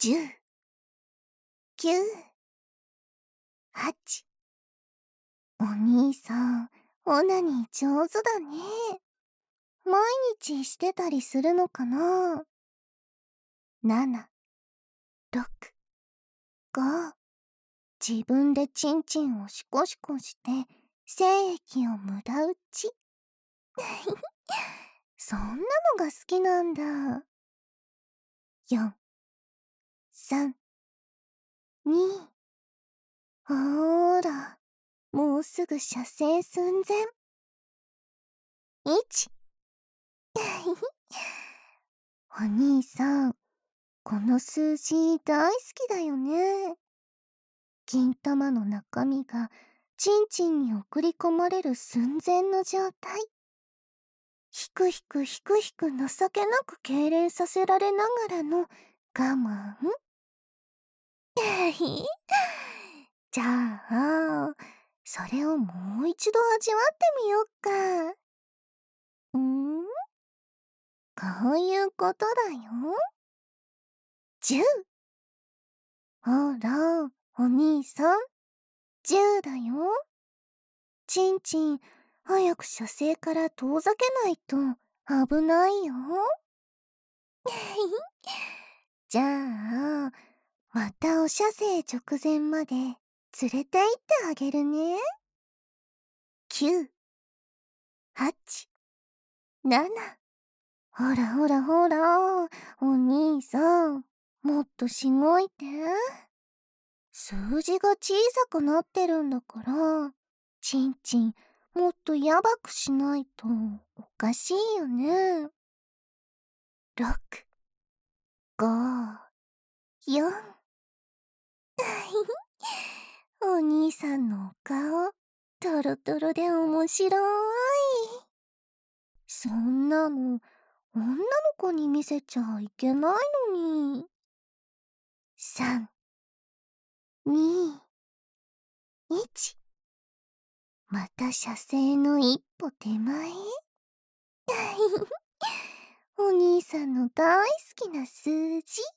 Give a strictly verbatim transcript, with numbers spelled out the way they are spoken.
じゅう、きゅう、はち。お兄さん、オナニー上手だね。毎日してたりするのかな？なな、ろく、ご。自分でチンチンをシコシコして精液を無駄打ち。そんなのが好きなんだ。よん、さん、に。ほーら、もうすぐ射精寸前。いち。お兄さん、この数字大好きだよね。金玉の中身がチンチンに送り込まれる寸前の状態。ひくひくひくひく情けなく痙攣させられながらの我慢。じゃあ、それをもう一度味わってみよっか。ん？こういうことだよ。じゅう。ほら、お兄さん、じゅうだよ。チンチン、早く射精から遠ざけないと危ないよ。じゃあ、またお射精直前まで連れて行ってあげるね。きゅう、はち、なな。ほらほらほら、お兄さん、もっとしごいて。数字が小さくなってるんだから、チンチン、もっとやばくしないとおかしいよね。ろく、ご、よん。お兄さんのお顔、トロトロで面白い。そんなの、女の子に見せちゃいけないのに。さん、に、いち。また射精の一歩手前。お兄さんの大好きな数字。